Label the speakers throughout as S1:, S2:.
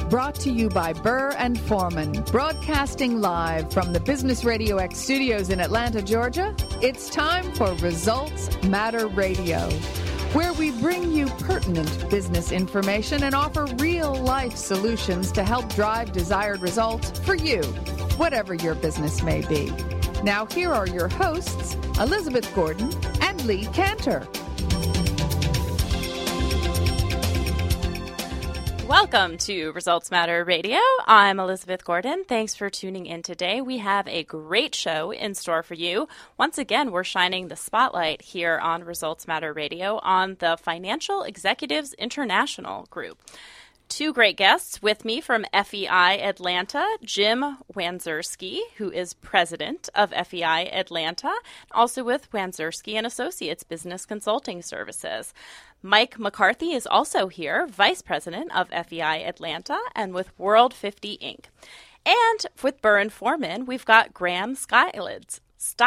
S1: Brought to you by Burr and Foreman, broadcasting live from the Business Radio X studios in Atlanta, Georgia. It's time for Results Matter Radio, where we bring you pertinent business information and offer real-life solutions to help drive desired results for you, whatever your business may be. Now, here are your hosts, Elizabeth Gordon and Lee Cantor.
S2: Welcome to Results Matter Radio. I'm Elizabeth Gordon. Thanks for tuning in today. We have a great show in store for you. Once again, we're shining the spotlight here on Results Matter Radio on the Financial Executives International Group. Two great guests with me from FEI Atlanta, Jim Wanczurski, who is president of FEI Atlanta, also with Wanczurski and Associates Business Consulting Services. Mike McCarthy is also here, vice president of FEI Atlanta, and with World 50 Inc. And with Burr and Foreman, we've got Graham Steiglitz.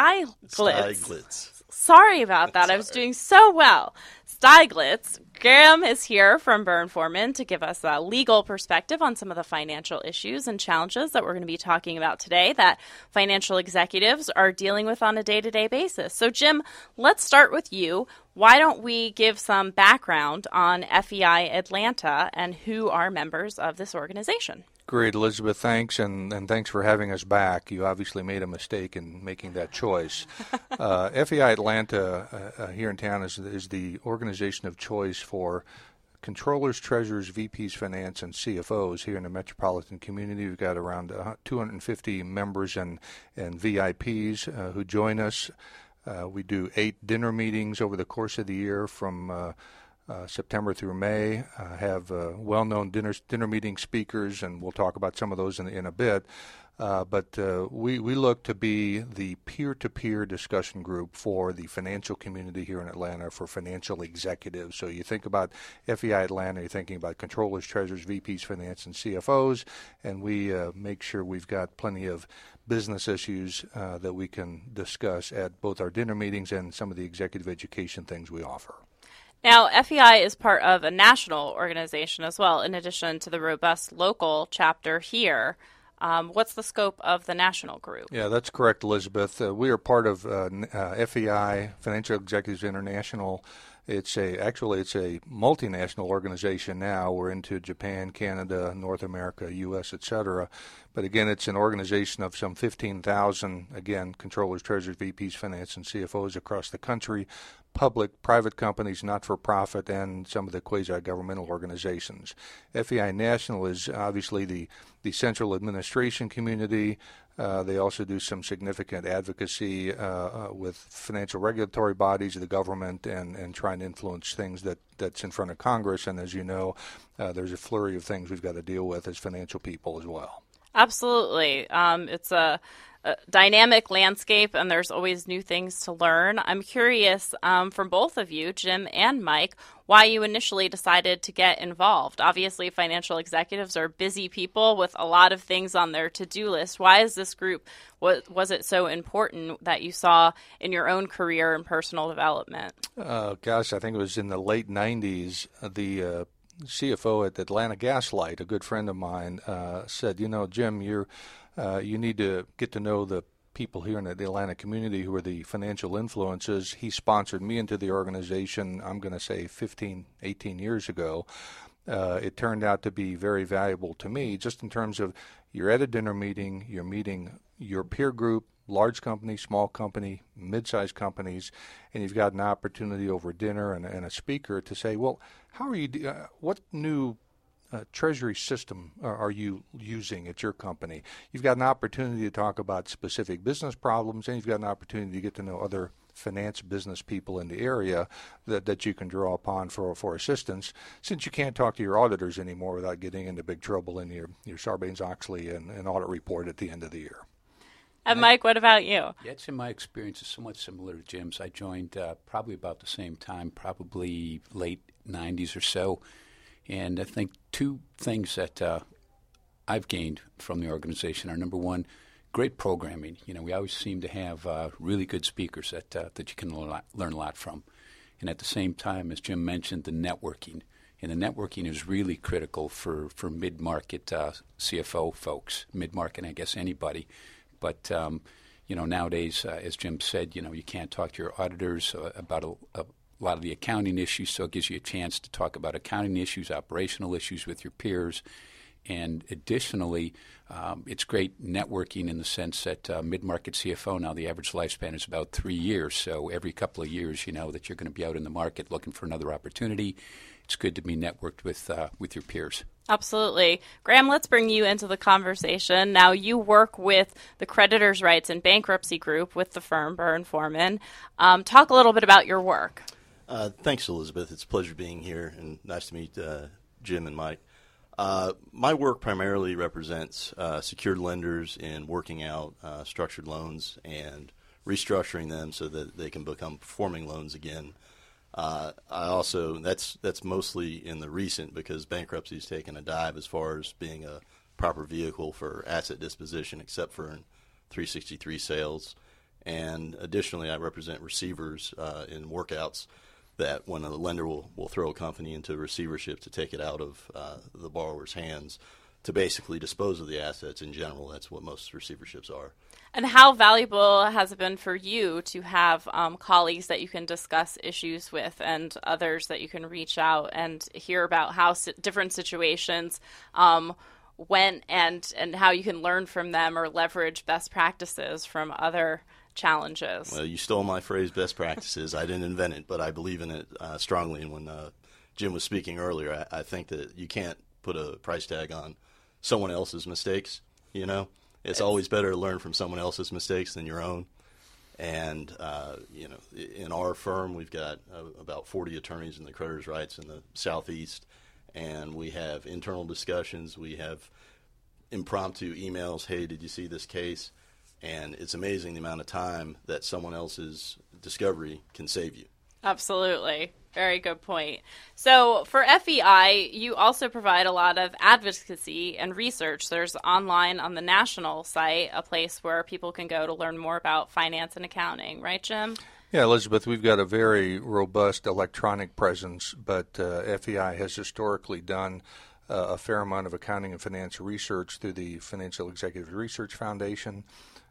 S2: Sorry about that. I was doing so well. Steiglitz. Graham is here from Burr and Foreman to give us a legal perspective on some of the financial issues and challenges that we're going to be talking about today that financial executives are dealing with on a day-to-day basis. So, Jim, let's start with you. Why don't we give some background on FEI Atlanta and who are members of this organization?
S3: Great, Elizabeth. Thanks, and thanks for having us back. You obviously made a mistake in making that choice. FEI Atlanta here in town is the organization of choice for controllers, treasurers, VPs, finance, and CFOs here in the metropolitan community. We've got around 250 members and VIPs who join us. We do 8 dinner meetings over the course of the year from September through May. Have well-known dinner meeting speakers, and we'll talk about some of those in a bit. But we look to be the peer-to-peer discussion group for the financial community here in Atlanta for financial executives. So you think about FEI Atlanta, you're thinking about controllers, treasurers, VPs, finance, and CFOs, and we make sure we've got plenty of business issues that we can discuss at both our dinner meetings and some of the executive education things we offer.
S2: Now, FEI is part of a national organization as well, in addition to the robust local chapter here. What's the scope of the national group?
S3: Yeah, that's correct, Elizabeth. We are part of FEI, Financial Executives International. It's a multinational organization now. We're into Japan, Canada, North America, U.S., et cetera. But again, it's an organization of some 15,000, again, controllers, treasurers, VPs, finance, and CFOs across the country, public, private companies, not-for-profit, and some of the quasi-governmental organizations. FEI National is obviously the central administration community. They also do some significant advocacy with financial regulatory bodies of the government and trying to influence things that's in front of Congress. And as you know, there's a flurry of things we've got to deal with as financial people as well.
S2: Absolutely. It's a dynamic landscape, and there's always new things to learn. I'm curious from both of you, Jim and Mike, why you initially decided to get involved. Obviously, financial executives are busy people with a lot of things on their to-do list. Why is this group, was it so important that you saw in your own career and personal development?
S3: I think it was in the late 90s, the CFO at Atlanta Gaslight, a good friend of mine, said, Jim, you need to get to know the people here in the Atlanta community who are the financial influences. He sponsored me into the organization, I'm going to say 15, 18 years ago. It turned out to be very valuable to me just in terms of you're at a dinner meeting, you're meeting your peer group, large company, small company, mid-sized companies, and you've got an opportunity over dinner and a speaker to say, well, how are you? What new treasury system are you using at your company? You've got an opportunity to talk about specific business problems, and you've got an opportunity to get to know other finance business people in the area that you can draw upon for assistance, since you can't talk to your auditors anymore without getting into big trouble in your Sarbanes-Oxley and audit report at the end of the year.
S2: And Mike, what about you?
S4: Yeah, it's in my experience is somewhat similar to Jim's. I joined probably about the same time, probably late 90s or so. And I think two things that I've gained from the organization are, number one, great programming. We always seem to have really good speakers that you can learn a lot from. And at the same time, as Jim mentioned, the networking. And the networking is really critical for mid-market CFO folks, mid-market, I guess anybody. But, nowadays, as Jim said, you can't talk to your auditors about a lot of the accounting issues, so it gives you a chance to talk about accounting issues, operational issues with your peers. And additionally, it's great networking in the sense that mid-market CFO, now the average lifespan is about 3 years. So every couple of years, you know that you're going to be out in the market looking for another opportunity. It's good to be networked with your peers.
S2: Absolutely. Graham, let's bring you into the conversation. Now, you work with the creditors' rights and bankruptcy group with the firm Burr & Forman. Talk a little bit about your work.
S5: Thanks, Elizabeth. It's a pleasure being here, and nice to meet Jim and Mike. My work primarily represents secured lenders in working out structured loans and restructuring them so that they can become performing loans again. I also that's mostly in the recent, because bankruptcy has taken a dive as far as being a proper vehicle for asset disposition, except for in 363 sales. And additionally, I represent receivers in workouts that when a lender will throw a company into receivership to take it out of the borrower's hands to basically dispose of the assets in general. That's what most receiverships are.
S2: And how valuable has it been for you to have colleagues that you can discuss issues with and others that you can reach out and hear about how different situations went and how you can learn from them or leverage best practices from other challenges?
S5: Well, you stole my phrase, best practices. I didn't invent it, but I believe in it strongly. And when Jim was speaking earlier, I think that you can't put a price tag on someone else's mistakes. It's always better to learn from someone else's mistakes than your own. And, in our firm, we've got about 40 attorneys in the creditors' rights in the Southeast, and we have internal discussions. We have impromptu emails, hey, did you see this case? And it's amazing the amount of time that someone else's discovery can save you.
S2: Absolutely. Very good point. So for FEI, you also provide a lot of advocacy and research. There's online on the national site a place where people can go to learn more about finance and accounting. Right, Jim?
S3: Yeah, Elizabeth, we've got a very robust electronic presence, but FEI has historically done a fair amount of accounting and finance research through the Financial Executive Research Foundation.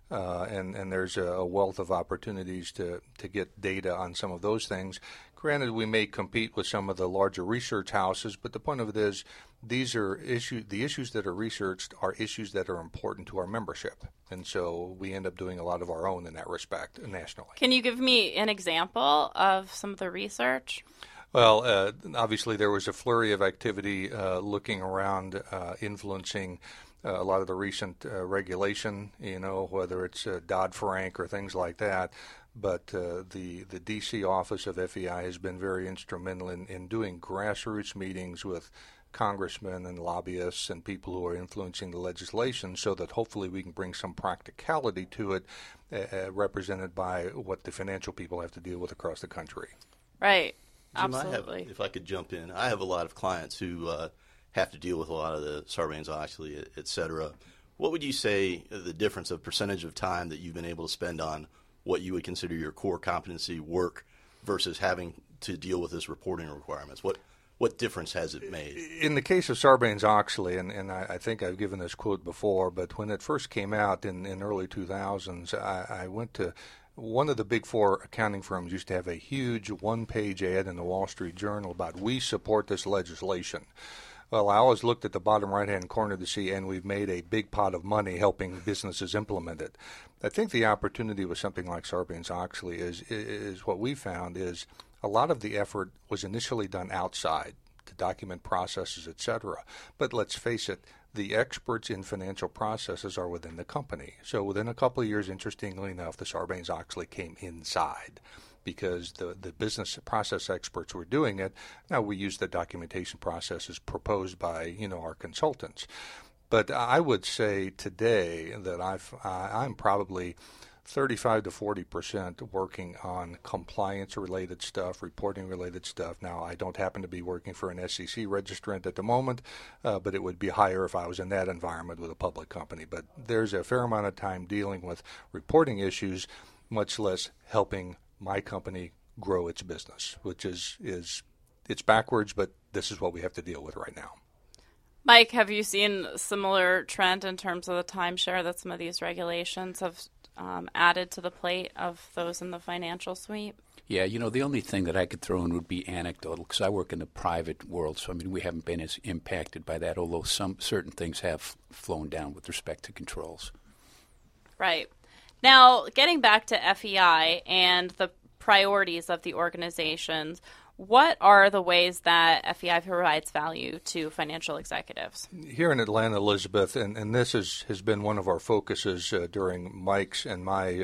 S3: And there's a wealth of opportunities to get data on some of those things. Granted, we may compete with some of the larger research houses, but the point of it is these are the issues that are researched are issues that are important to our membership. And so we end up doing a lot of our own in that respect nationally. Can
S2: you give me an example of some of the research?
S3: Well, obviously there was a flurry of activity looking around influencing a lot of the recent regulation, whether it's Dodd-Frank or things like that. But the D.C. office of FEI has been very instrumental in doing grassroots meetings with congressmen and lobbyists and people who are influencing the legislation so that hopefully we can bring some practicality to it, represented by what the financial people have to deal with across the country.
S2: Right.
S5: Jim,
S2: absolutely.
S5: if I could jump in, I have a lot of clients who have to deal with a lot of the Sarbanes-Oxley, et cetera. What would you say the difference of percentage of time that you've been able to spend on what you would consider your core competency work versus having to deal with this reporting requirements? What difference has it made?
S3: In the case of Sarbanes-Oxley, and I think I've given this quote before, but when it first came out in early 2000s, I went to one of the big four accounting firms used to have a huge one-page ad in the Wall Street Journal about, we support this legislation. Well, I always looked at the bottom right-hand corner to see, and we've made a big pot of money helping businesses implement it. I think the opportunity with something like Sarbanes-Oxley is what we found is a lot of the effort was initially done outside to document processes, et cetera. But let's face it, the experts in financial processes are within the company. So within a couple of years, interestingly enough, the Sarbanes-Oxley came inside, because the business process experts were doing it. Now we use the documentation processes proposed by our consultants. But I would say today that I'm probably 35 to 40% working on compliance-related stuff, reporting-related stuff. Now, I don't happen to be working for an SEC registrant at the moment, but it would be higher if I was in that environment with a public company. But there's a fair amount of time dealing with reporting issues, much less helping my company grow its business, which is it's backwards, but this is what we have to deal with right now.
S2: Mike, have you seen a similar trend in terms of the timeshare that some of these regulations have added to the plate of those in the financial suite?
S4: Yeah, the only thing that I could throw in would be anecdotal, because I work in the private world, so we haven't been as impacted by that, although some certain things have flown down with respect to controls.
S2: Right. Now, getting back to FEI and the priorities of the organizations, what are the ways that FEI provides value to financial executives?
S3: Here in Atlanta, Elizabeth, and this has been one of our focuses during Mike's and my,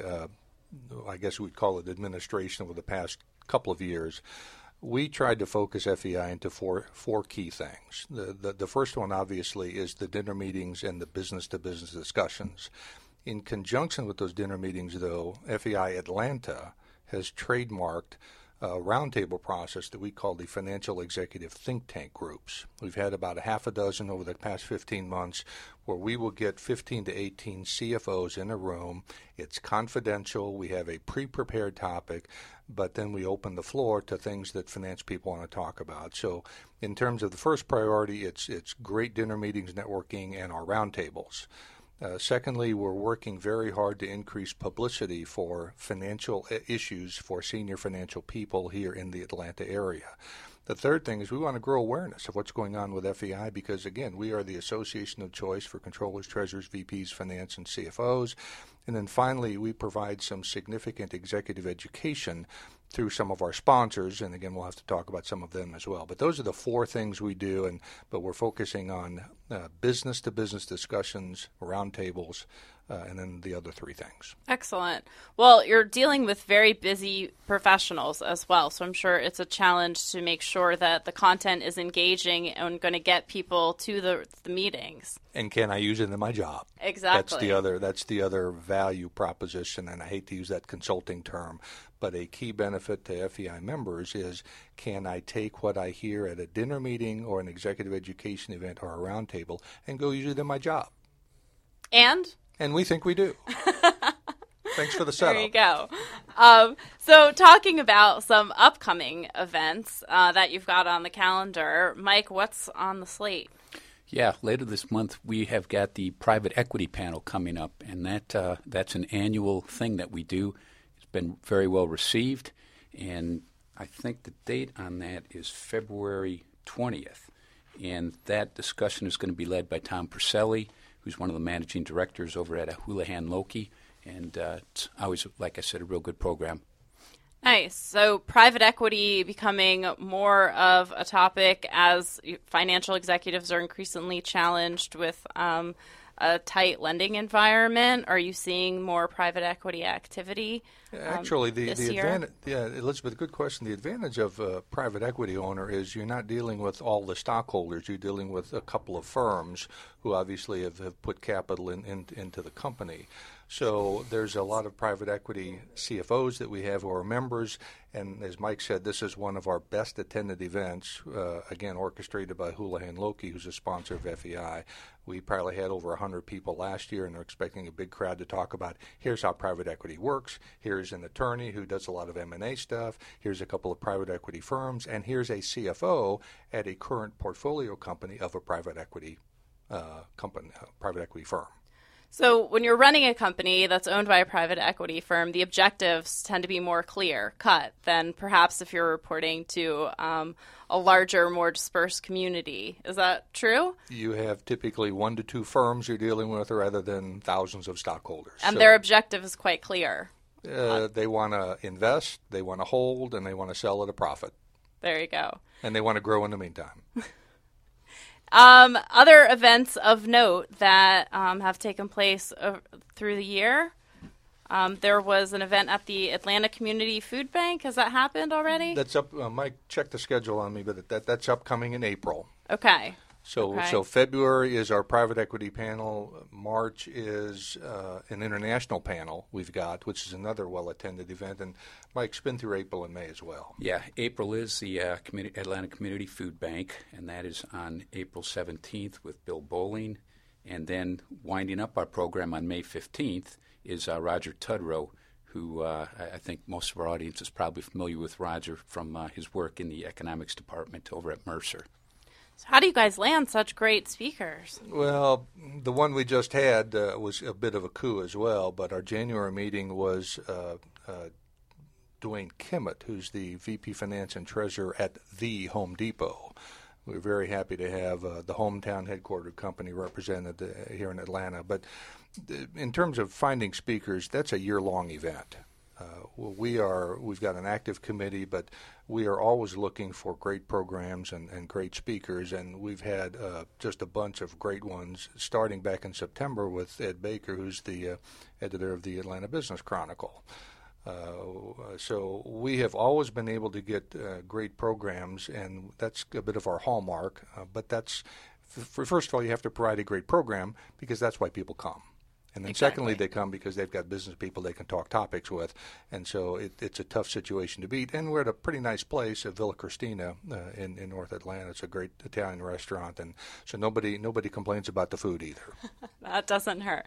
S3: I guess we'd call it administration over the past couple of years, we tried to focus FEI into four key things. The first one, obviously, is the dinner meetings and the business-to-business discussions. In conjunction with those dinner meetings, though, FEI Atlanta has trademarked a roundtable process that we call the Financial Executive Think Tank Groups. We've had about a half a dozen over the past 15 months where we will get 15 to 18 CFOs in a room. It's confidential. We have a pre-prepared topic, but then we open the floor to things that finance people want to talk about. So in terms of the first priority, it's great dinner meetings, networking, and our roundtables. Secondly, we're working very hard to increase publicity for financial issues for senior financial people here in the Atlanta area. The third thing is we want to grow awareness of what's going on with FEI because, again, we are the association of choice for controllers, treasurers, VPs, finance, and CFOs. And then finally, we provide some significant executive education through some of our sponsors, and again, we'll have to talk about some of them as well. But those are the four things we do, but we're focusing on business-to-business discussions, roundtables, and then the other three things.
S2: Excellent. Well, you're dealing with very busy professionals as well, so I'm sure it's a challenge to make sure that the content is engaging and going to get people to the meetings.
S3: And can I use it in my job?
S2: Exactly.
S3: That's the other value proposition, and I hate to use that consulting term, but a key benefit to FEI members is, can I take what I hear at a dinner meeting or an executive education event or a roundtable and go use it in my job? And we think we do. Thanks for the setup.
S2: There you go. So talking about some upcoming events that you've got on the calendar, Mike, what's on the slate?
S4: Yeah, later this month we have got the private equity panel coming up, and that's an annual thing that we do. It's been very well received, and I think the date on that is February 20th. And that discussion is going to be led by Tom Purcelli, who's one of the managing directors over at Houlihan Lokey. And it's always, like I said, a real good program.
S2: Nice. So private equity becoming more of a topic as financial executives are increasingly challenged with a tight lending environment. Are you seeing more private equity activity?
S3: Actually, the
S2: year?
S3: advantage, Elizabeth, good question. The advantage of a private equity owner is you're not dealing with all the stockholders. You're dealing with a couple of firms who obviously have put capital into the company. So there's a lot of private equity CFOs that we have who are members, and as Mike said, this is one of our best attended events, again, orchestrated by Houlihan Lokey, who's a sponsor of FEI. We probably had over 100 people last year, and they're expecting a big crowd to talk about, here's how private equity works, here's an attorney who does a lot of M&A stuff, here's a couple of private equity firms, and here's a CFO at a current portfolio company of a private equity private equity firm.
S2: So when you're running a company that's owned by a private equity firm, the objectives tend to be more clear-cut than perhaps if you're reporting to a larger, more dispersed community. Is that true?
S3: You have typically 1 to 2 firms you're dealing with rather than thousands of stockholders.
S2: And their objective is quite clear.
S3: They want to invest, they want to hold, and they want to sell at a profit.
S2: There you go.
S3: And they want to grow in the meantime.
S2: Other events of note that have taken place through the year. There was an event at the Atlanta Community Food Bank. Has that happened already?
S3: That's up. Mike, check the schedule on me, but that's upcoming in April.
S2: Okay.
S3: So February is our private equity panel. March is an international panel we've got, which is another well-attended event. And Mike, spin through April and May as well.
S4: Yeah, April is the Atlanta Community Food Bank, and that is on April 17th with Bill Bowling. And then winding up our program on May 15th is Roger Tudrow who I think most of our audience is probably familiar with Roger from his work in the economics department over at Mercer.
S2: So how do you guys land such great speakers?
S3: Well, the one we just had was a bit of a coup as well, but our January meeting was Dwayne Kimmett, who's the VP Finance and Treasurer at the Home Depot. We're very happy to have the hometown headquartered company represented here in Atlanta. But in terms of finding speakers, that's a year-long event. We've got an active committee, but we are always looking for great programs and great speakers, and we've had just a bunch of great ones, starting back in September with Ed Baker, who's the editor of the Atlanta Business Chronicle. So we have always been able to get great programs, and that's a bit of our hallmark. But that's, first of all, you have to provide a great program because that's why people come. And then secondly, they come because they've got business people they can talk topics with. And so it's a tough situation to beat. And we're at a pretty nice place at Villa Cristina in North Atlanta. It's a great Italian restaurant. And so nobody complains about the food either.
S2: That doesn't hurt.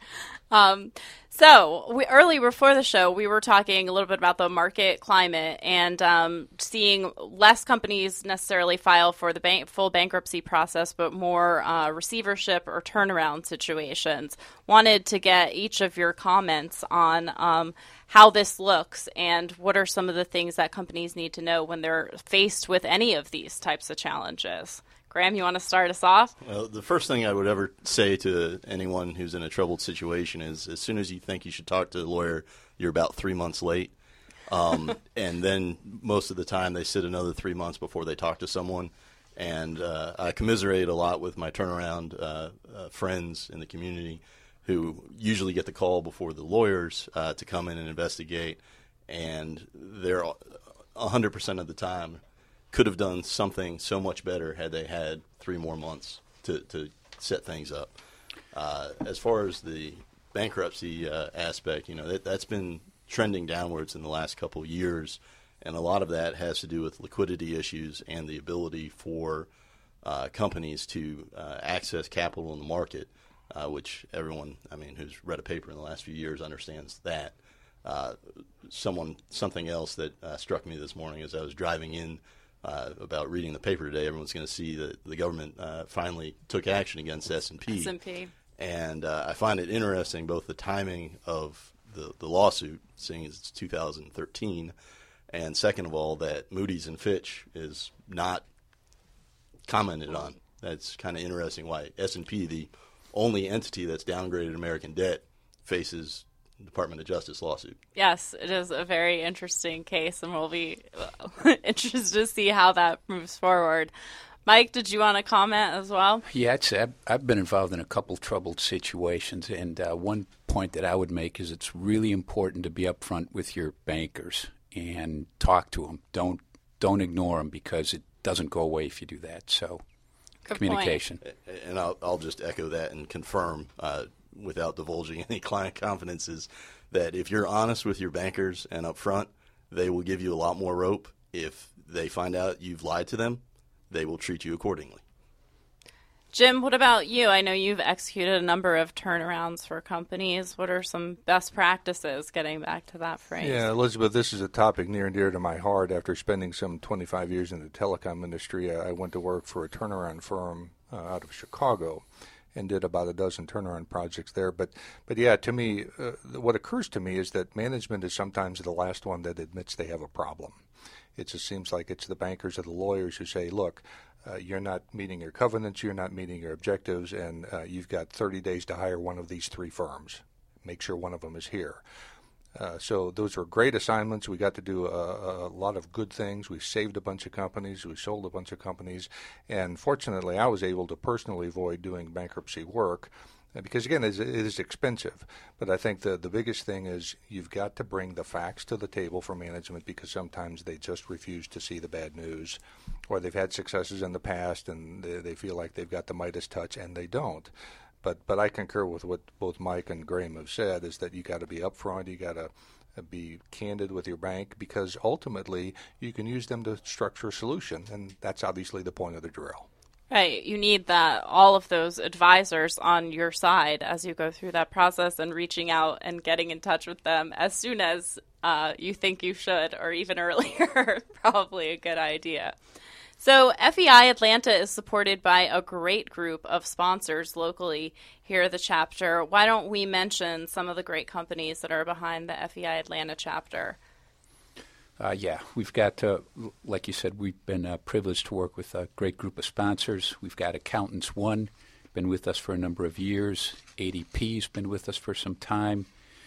S2: So early before the show, we were talking a little bit about the market climate and seeing less companies necessarily file for the full bankruptcy process, but more receivership or turnaround situations. Wanted to get each of your comments on how this looks and what are some of the things that companies need to know when they're faced with any of these types of challenges. Graham, you want to start us off?
S5: Well, the first thing I would ever say to anyone who's in a troubled situation is as soon as you think you should talk to a lawyer, you're about 3 months late. And then most of the time they sit another 3 months before they talk to someone. And I commiserate a lot with my turnaround friends in the community who usually get the call before the lawyers to come in and investigate. And they're 100% of the time could have done something so much better had they had 3 more months to set things up. As far as the bankruptcy aspect, that's been trending downwards in the last couple of years, and a lot of that has to do with liquidity issues and the ability for companies to access capital in the market, which everyone, who's read a paper in the last few years understands that. Something else that struck me this morning as I was driving in about reading the paper today, everyone's going to see that the government finally took action against S&P. And I find it interesting, both the timing of the lawsuit, seeing as it's 2013, and second of all, that Moody's and Fitch is not commented on. That's kind of interesting why S&P, the only entity that's downgraded American debt, faces Department of Justice lawsuit.
S2: Yes, it is a very interesting case, and we'll be interested to see how that moves forward. Mike, did you want to comment as well?
S4: Yeah, I've been involved in a couple troubled situations, and one point that I would make is it's really important to be upfront with your bankers and talk to them. Don't ignore them because it doesn't go away if you do that. So,
S2: good
S4: communication.
S2: Point.
S5: And I'll just echo that and confirm without divulging any client confidences, that if you're honest with your bankers and up front, they will give you a lot more rope. If they find out you've lied to them, they will treat you accordingly.
S2: Jim, what about you? I know you've executed a number of turnarounds for companies. What are some best practices, getting back to that phrase?
S3: Yeah, Elizabeth, this is a topic near and dear to my heart. After spending some 25 years in the telecom industry, I went to work for a turnaround firm out of Chicago and did about a dozen turnaround projects there. But yeah, to me, what occurs to me is that management is sometimes the last one that admits they have a problem. It just seems like it's the bankers or the lawyers who say, look, you're not meeting your covenants, you're not meeting your objectives, and you've got 30 days to hire one of these 3 firms. Make sure one of them is here. So those were great assignments. We got to do a lot of good things. We saved a bunch of companies. We sold a bunch of companies. And fortunately, I was able to personally avoid doing bankruptcy work because, again, it is expensive. But I think the biggest thing is you've got to bring the facts to the table for management because sometimes they just refuse to see the bad news, or they've had successes in the past and they feel like they've got the Midas touch, and they don't. But I concur with what both Mike and Graham have said, is that you got to be upfront, you got to be candid with your bank, because ultimately you can use them to structure a solution, and that's obviously the point of the drill.
S2: Right. You need all of those advisors on your side as you go through that process, and reaching out and getting in touch with them as soon as you think you should, or even earlier. Probably a good idea. So FEI Atlanta is supported by a great group of sponsors locally here at the chapter. Why don't we mention some of the great companies that are behind the FEI Atlanta chapter?
S4: We've got, like you said, we've been privileged to work with a great group of sponsors. We've got Accountants One, been with us for a number of years. ADP's been with us for some time.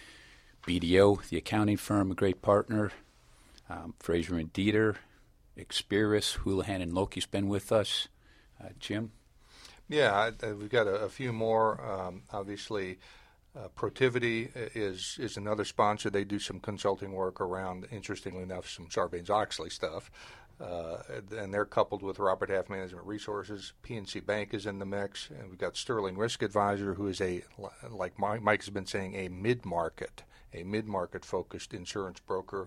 S4: BDO, the accounting firm, a great partner. Fraser and Dieter, Experis, Houlihan and Loki's been with us. Jim?
S3: Yeah, we've got a few more. Obviously, Protiviti is another sponsor. They do some consulting work around, interestingly enough, some Sarbanes-Oxley stuff. And they're coupled with Robert Half Management Resources. PNC Bank is in the mix. And we've got Sterling Risk Advisor, who is like Mike has been saying, a mid-market focused insurance broker.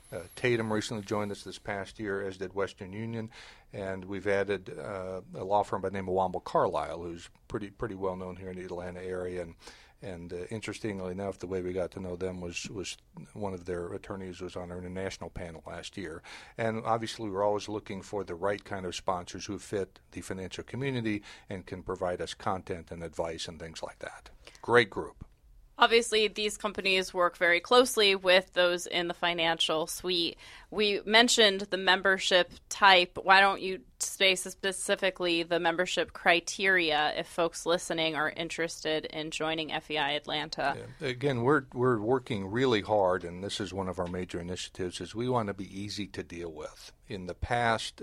S3: Tatum recently joined us this past year, as did Western Union, and we've added a law firm by the name of Womble Carlisle, who's pretty well known here in the Atlanta area. And interestingly enough, the way we got to know them was one of their attorneys was on our international panel last year. And obviously, we're always looking for the right kind of sponsors who fit the financial community and can provide us content and advice and things like that. Great group.
S2: Obviously, these companies work very closely with those in the financial suite. We mentioned the membership type. Why don't you say specifically the membership criteria if folks listening are interested in joining FEI Atlanta?
S3: Yeah. Again, we're working really hard, and this is one of our major initiatives, is we want to be easy to deal with. In the past,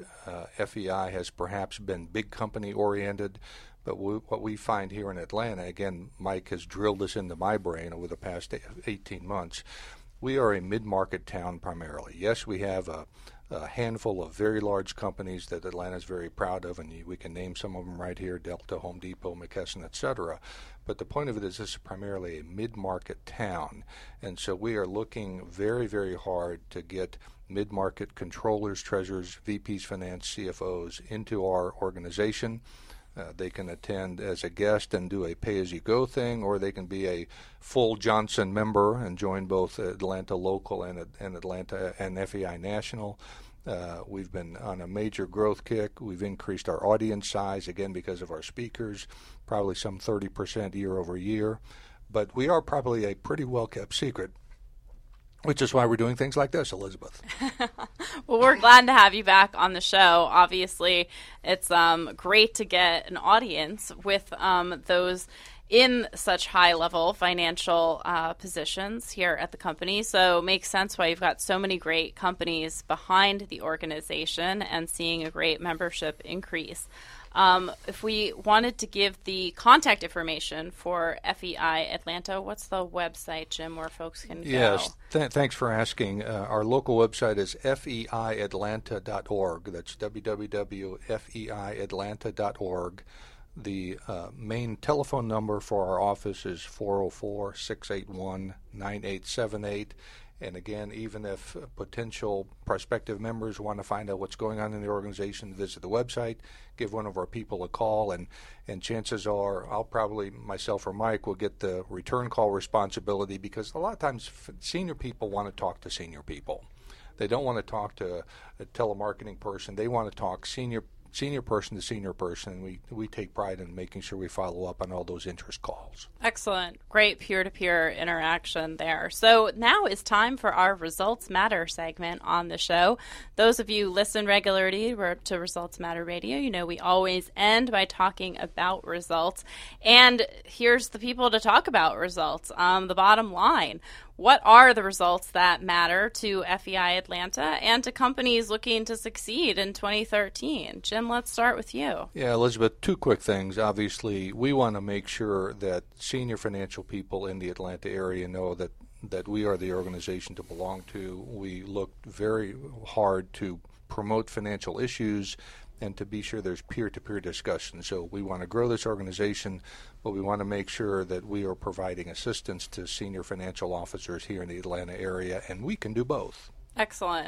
S3: FEI has perhaps been big company oriented. But what we find here in Atlanta, again, Mike has drilled this into my brain over the past 18 months, we are a mid-market town primarily. Yes, we have a handful of very large companies that Atlanta is very proud of, and we can name some of them right here, Delta, Home Depot, McKesson, et cetera. But the point of it is this is primarily a mid-market town, and so we are looking very, very hard to get mid-market controllers, treasurers, VPs, finance, CFOs into our organization. They can attend as a guest and do a pay-as-you-go thing, or they can be a full Johnson member and join both Atlanta Local and Atlanta and FEI National. We've been on a major growth kick. We've increased our audience size, again, because of our speakers, probably some 30% year over year. But we are probably a pretty well-kept secret, which is why we're doing things like this, Elizabeth.
S2: Well, we're glad to have you back on the show. Obviously, it's great to get an audience with those in such high-level financial positions here at the company. So it makes sense why you've got so many great companies behind the organization and seeing a great membership increase. If we wanted to give the contact information for FEI Atlanta, what's the website, Jim, where folks can go?
S3: Yes, thanks for asking. Our local website is feiatlanta.org. That's www.feiatlanta.org. The main telephone number for our office is 404-681-9878. And again, even if potential prospective members want to find out what's going on in the organization, visit the website, give one of our people a call, and chances are I'll probably, myself or Mike, will get the return call responsibility, because a lot of times senior people want to talk to senior people. They don't want to talk to a telemarketing person. They want to talk senior person to senior person, and we take pride in making sure we follow up on all those interest calls.
S2: Excellent. Great peer-to-peer interaction there. So now is time for our Results Matter segment on the show. Those of you who listen regularly to Results Matter Radio, you know we always end by talking about results. And here's the people to talk about results. The bottom line. What are the results that matter to FEI Atlanta and to companies looking to succeed in 2013? Jim, let's start with you.
S3: Yeah, Elizabeth, two quick things. Obviously, we want to make sure that senior financial people in the Atlanta area know that we are the organization to belong to. We look very hard to promote financial issues and to be sure there's peer-to-peer discussion. So we want to grow this organization, but we want to make sure that we are providing assistance to senior financial officers here in the Atlanta area, and we can do both.
S2: Excellent.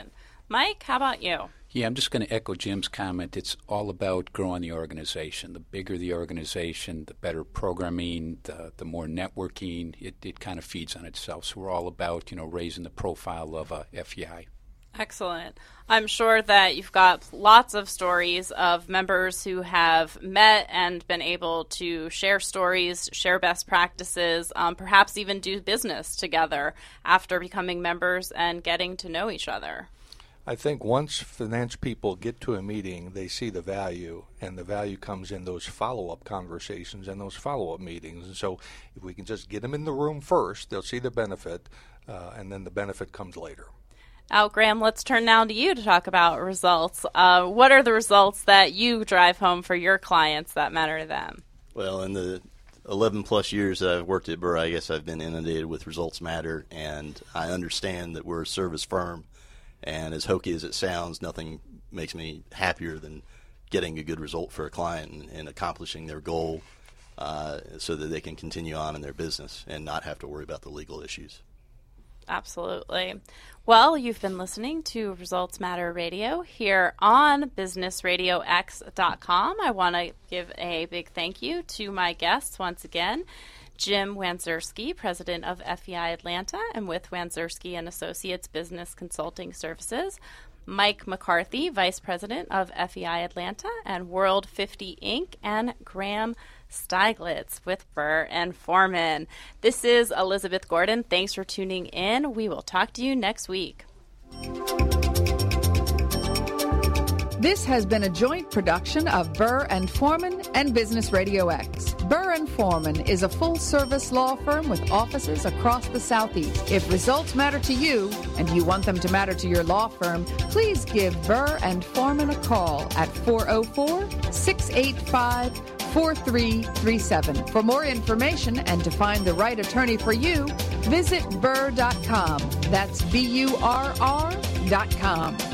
S2: Mike, how about you?
S4: Yeah, I'm just going to echo Jim's comment. It's all about growing the organization. The bigger the organization, the better programming, the more networking. It kind of feeds on itself. So we're all about, raising the profile of FEI.
S2: Excellent. I'm sure that you've got lots of stories of members who have met and been able to share stories, share best practices, perhaps even do business together after becoming members and getting to know each other.
S3: I think once finance people get to a meeting, they see the value, and the value comes in those follow-up conversations and those follow-up meetings. And so if we can just get them in the room first, they'll see the benefit, and then the benefit comes later.
S2: Now, Graham, let's turn now to you to talk about results. What are the results that you drive home for your clients that matter to them?
S5: Well, in the 11-plus years that I've worked at Burr, I guess I've been inundated with Results Matter, and I understand that we're a service firm. And as hokey as it sounds, nothing makes me happier than getting a good result for a client and accomplishing their goal so that they can continue on in their business and not have to worry about the legal issues.
S2: Absolutely. Well, you've been listening to Results Matter Radio here on BusinessRadioX.com. I want to give a big thank you to my guests once again. Jim Wanzurski, president of FEI Atlanta, and with Wanzurski & Associates Business Consulting Services. Mike McCarthy, vice president of FEI Atlanta and World 50 Inc., and Graham Steiglitz with Burr & Forman. This is Elizabeth Gordon. Thanks for tuning in. We will talk to you next week.
S1: This has been a joint production of Burr & Forman and Business Radio X. Burr & Forman is a full-service law firm with offices across the Southeast. If results matter to you and you want them to matter to your law firm, please give Burr & Forman a call at 404-685-4337. For more information and to find the right attorney for you, visit burr.com. That's BURR.com.